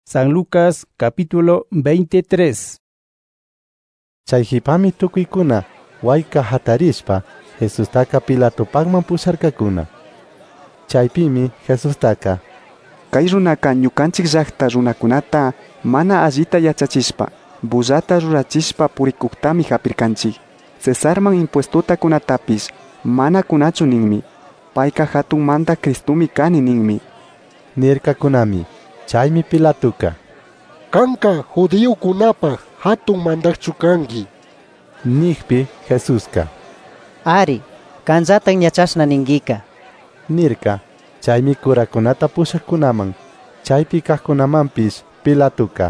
San Lucas capítulo 23. Chayhipami tukuykuna wayka hatarishpa Jesustaka Pilatopagman pusharkakuna. Chaypimi Jesustaka: Kay runaka ñukanchik llaqta runakunata mana allita yachachispa, bullata rurachishpa purikuktami hapirkanchik. Cesarman impuestutakunatapis mana kunachu ninmi. Payka hatunmanta Cristumi kani ninmi. Nirkakunami. Chaymi Pilatuka: Kanka judiokunapa hatun mandaqchu kanki. Nigpi Jesuska: Ari, kanllatan yachashna ningika. Nirka. Chaymi kurakunata pushaqkunaman, chaypi kaqkunamanpis Pilatuka: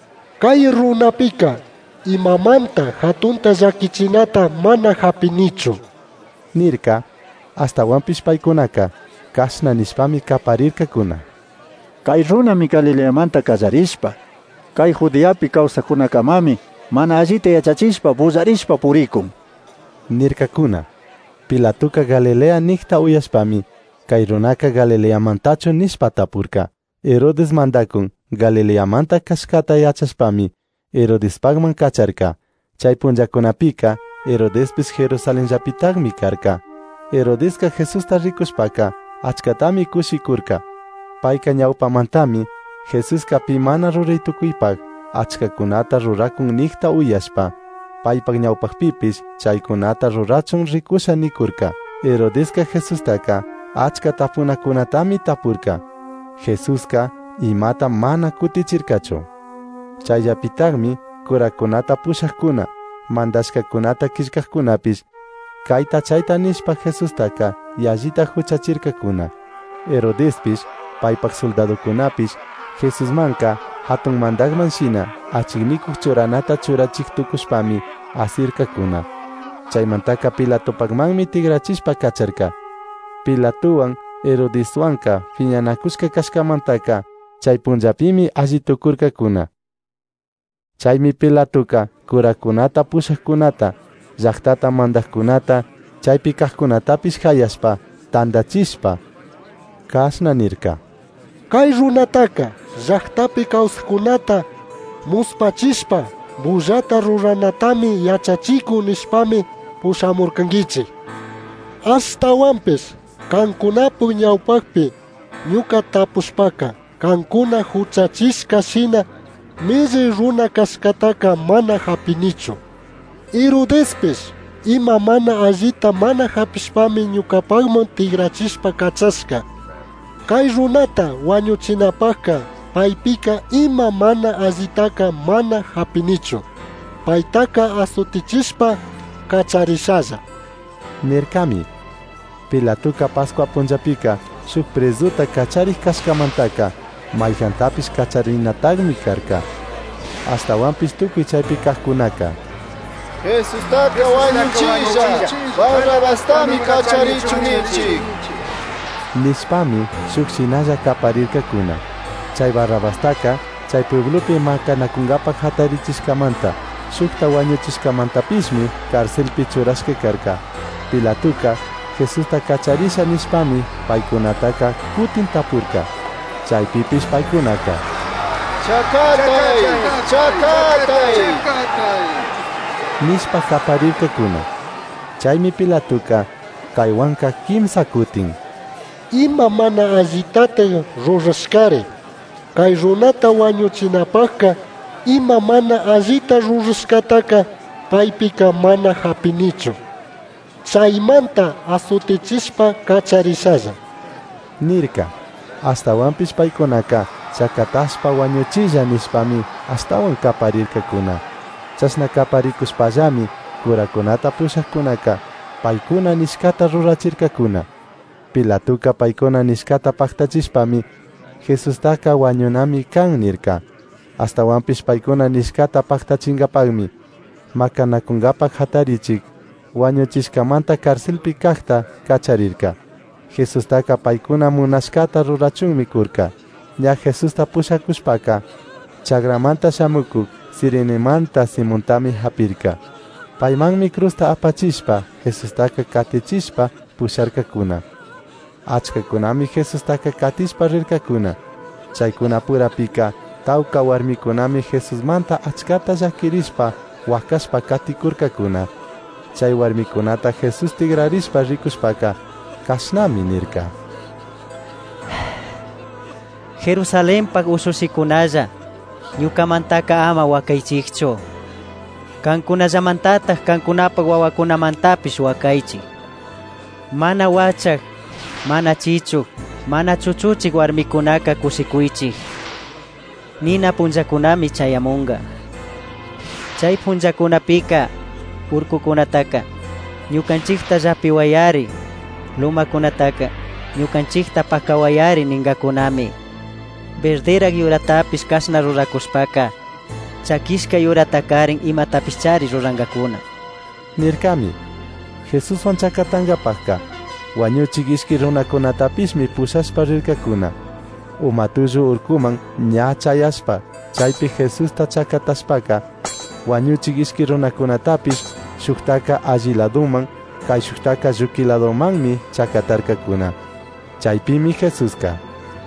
Kay runapika imamanta hatunta llakichinata mana hapinichu. Nirka. Astawanpis paykunaka kashna nishpami kaparirkakuna. Kay runami Galileamanta kasharishpa, kay Judeapi kawsakunakamami mana allita yachachispa bullarishpa purikun. Nirkakuna. Pilatuka Galilea nikta uyashpami kay runaka Galileamantachu nishpa tapurka. Herodes mandakun Galileamanta kashkata yachashpami Herodespagman kacharka. Chay punllakunapika Herodespis Jerusalenllapitaqmi karka. Herodeska Jesusta rikushpaka achkatami kushikurka. Payka ñawpamantami Jesuska pi mana ruraytukuypaq achkakunata rurakun nikta uyashpa, paypak ñawpaqpipis chaykunata rurachun rikusha nikurka. Herodeska Jesustaka achka tapunakunatami tapurka. Jesuska imata mana kutichirkachu. Chayllapitaqmi kurakunata pushaqkuna, mandashkakunata killkaqkunapis kayta chayta nishpa Jesustaka yallita huchachirkakuna. Herodespis paypak soldadokunapis Jesusmanka hatun mandaqman shina achiknikuq churanata churachiktukushpami asirkakuna. Chaymantaka Pilatopagmanmi tigrachishpa kacharka. Pilatuwan Herodeswanka phiñanakushka kashkamantaka chay punllapimi allitukurkakuna. Chaymi Pilatuka kurakunata pushaqkunata, llaqtata mandaqkunata, chaypi kaqkunatapis hayashpa tandachishpa kashna nirka: Kay runataka llaqtapi kawsaqkunata muspachishpa bullata ruranatami yachachiku nishpami pushamurkankichik. Astawanpis kankunapu ñawpaqpi ñuka tapushpaka kankuna huchachishka shina milli runa kashkataka mana hapinichu. Herodespis ima mana allita mana hapishpami ñukapagman tigrachishpa kachashka. Kay runata wañuchinapaqqa paypika ima mana allitaka mana hapinichu. Paytaka asutichispa kacharishalla. Nirkami. Pilatuka Pascua punllapika shuk presuta kachariq kashkamantaka mayjantapis kacharinataqmi karka. Astawanpis tukuy chaypi kaqkunaka: Jesustaka wañuchilla, Barrabastami kacharichu ninchik. Nishpami shuk shinalla kaparirkakuna. Chay Barrabastaka chay pueblupi makanakungapak hatarichishkamanta shukta wañuchishkamantapismi karcelpi churashka karka. Pilatuka Jesusta kacharisha nishpami paykunataka kutin tapurka. Chaypipis paykunaka: Chakatay, chakatay nishpa kaparirkakuna. Chaymi Pilatuka kaywanka kimsa kutin: Ima mana allitata rurashkari. Kay runata wañuchinapaqqa ima mana allita rurashkataka paypika mana hapinichu. Chaymanta asutichispa kacharishalla. Nirka. Astawanpis paykunaka chakatashpa wañuchilla nishpami astawan kaparirkakuna. Chashna kaparikushpallami kurakunata pushaqkunaka paykuna nishkata rurachirkakuna. Pilatuka paykuna nishkata paktachishpami Jesustaka wañunami kan nirka. Astawanpis paykuna nishkata paktachinqapaqmi makanakunqapaq hatarichik wañuchishkamanta karcelpi kaqta kacharirka. Jesustaka paykuna munashkata rurachunmi kurka. Ña Jesusta pushakushpaka chagramanta shamukuk Sirenimanta Simontami hapirka. Paymanmi crusta apachishpa Jesustaka katichishpa pusharkakuna. Achkakunami Jesustaka katishpa rirkakuna. Chaykuna purapika Tawka warmikunami Jesus manta achkata llakirispa wakaspa katikurkakuna. Chay warmikunata Jesus tigrarispa rikuspaka kashnami nirka. Jerusalén pag ususikunalla, ñukamantaka ama wakaychikchu. Kankunallamantataq kankunapaq wawakunamantapish wakaychik. Mana wachak, mana chichuk, mana chuchuchik warmikunaka kusikuychik. Nina punllakunami chayamunga. Chay punllakunapika urkukunataka ñukanchikta llapiwayari, lumakunataka ñukanchikta pakawayari ningakunami. Verderak yuratapis kasna rurakuspaka chakishka yuratakarin imatapis chari rurangakuna. Nirkami, Jesus wanchakatangapaka wañuchik ishki runakunatapismi pushaspa rirkakuna. Umatuyu urkuman ña chayaspa chaypi Jesusta chakataspaka wañuchik ishki runakunatapis shuktaka alli ladoman kay shuktaka lluki ladomanmi chakatarkakuna. Chaypimi Jesuska: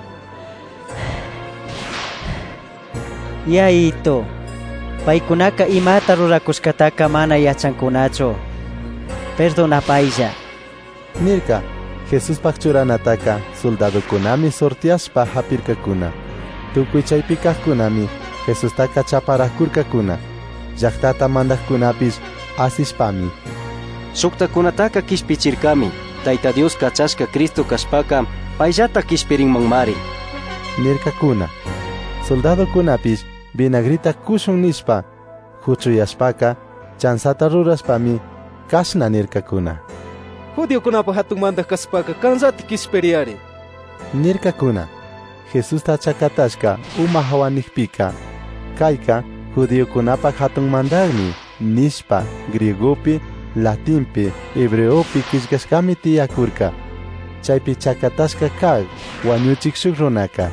Yaito, paykunaka imata rurakuskataka mana yachankunachu. Perdonapaylla. Nirka, Jesus pakchuranataka soldadokunami sortiaspa hapirkakuna. Tukuy chaypikaqkunami Jesustaka chaparakurkakuna. Llaktata mandaqkunapis asispami. Suktakunataka kishpichirkami, Tayta Dios kachashka Cristo kashpaka payllata kishpirinmanmari. Nirkakuna. Soldadokunapis vinagrita kushun nispa huchuyaspaka chansata ruraspami kashna nirkakuna. Judiokunapa hatun mandaq kaspaka kansata kishpiriyari. Nirkakuna. Jesusta chakatashka uma hawanijpika kayka judiokunapa hatun mandaqmi nispa griegopi, latinpi, hebreopi kishkashkami tiyakurka. Chaypi chakatashka kag wañuchik shuk runaka.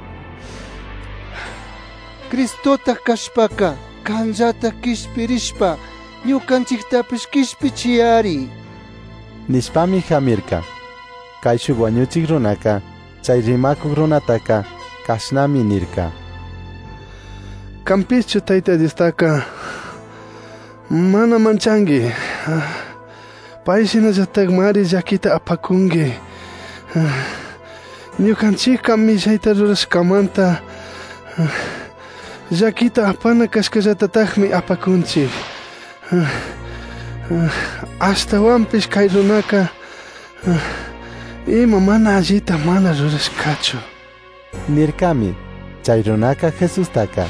Cristota kashpaka kansata kishpirishpa ñukanchiktapis kishpichiyari. Nispami hamirka. Kay shuk wañuchik runaka chay rimakuk runataka kashnami nirka. Kampischu Tayta Diostaka mana manchangi. Paysinallatak mari llakita apakungi. Ñukanchikqa mishayta rurashkamanta llakita apana kashkallatataqmi apakunchik. Ashtawanpish kay runaka ima mana allita mana rurashkachu. Nirkami chay runaka Jesustaka.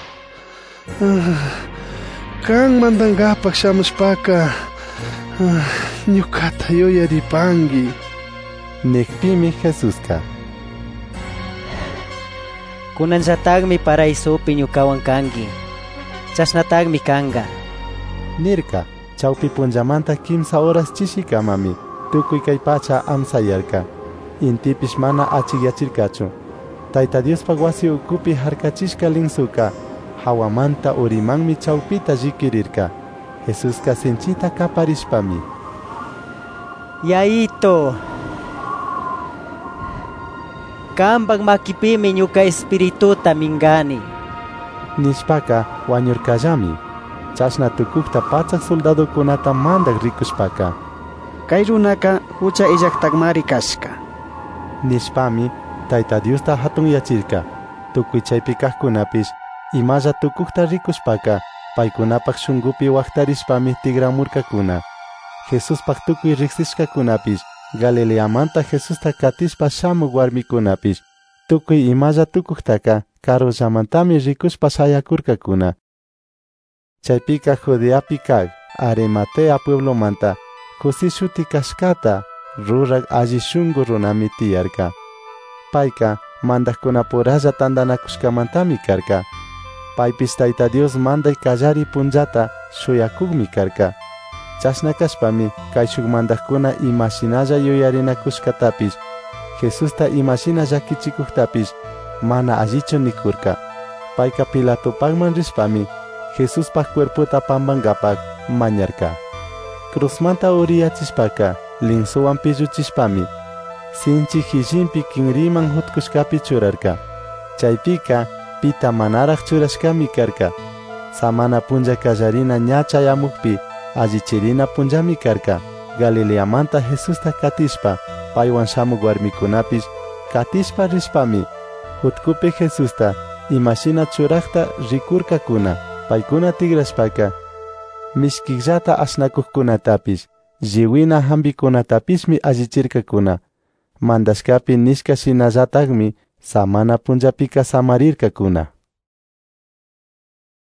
Kan mandangapak shamushpaka ñukata yuyaripangi. Nikpimi Jesuska. Kunanllataqmi paraysupi ñukawan kanki. Chashnataqmi kanga. Nirka chawpi punllamanta kimsa horas chishikamami tukuy kay pacha amsayarka. Intipish mana achikyachirkachu. Tayta Diospa wasi ukupi harkachishka linsuka hawamanta urimanmi chawpita llikirirka. Jesuska sinchita kaparishpami: Yaito, kanpak makipimi ñuka espirituta mingani. Nishpaka wañurkallami. Chashna tukukta pachak soldadokunata mandak rikushpaka: Kay runaka hucha illaqtaqmari kashka. Nishpami Tayta Diosta hatun yachirka. Tukuy chaypi kaqkunapish imalla tukukta rikushpaka paykunapak shungupi waqtarishpami tigramurkakuna. Jesuspak tukuy riqsishkakunapish Galileamanta Jesusta katishpa shamuk warmikunapish tukuy imalla tukuktaka karullamantami rikushpa sayakurkakuna. Chaypika Judeapi kag Arimatea pueblomanta José shuti kashkata rurak alli shunqu runami tiyarka. Payka mandaqkunapuralla tandanakushkamantami karka. Paypis Tayta Dios manday kallari punllata shuyakukmi karka. Chashna kashpami kay shuk mandaqkuna imashinalla yuyarinakushkatapis Jesusta imashina llakichikuktapis mana allichu nikurka. Payka Pilatopakman rishpami Jesuspak cuerputa pambangapak mañarka. Cruzmanta uriyachishpaka linsuwan pilluchishpami sinchi hillinpi kinriman hutkushkapi churarka. Chaypika pita manaraq churashkami karka. Samana punja kallarina ña chayamukpi allichirina punjami karka. Galileamanta Jesusta katishpa paywan shamuk warmikunapis katishpa rishpami hutkupi Jesusta imashina churaqta rikurkakuna. Paykuna tigrashpaka mishkillata asnakuqkunatapis lliwina hambikunatapismi allichirkakuna. Mandashkapi nishka shinallatakmi samana punjapika samarirkakuna.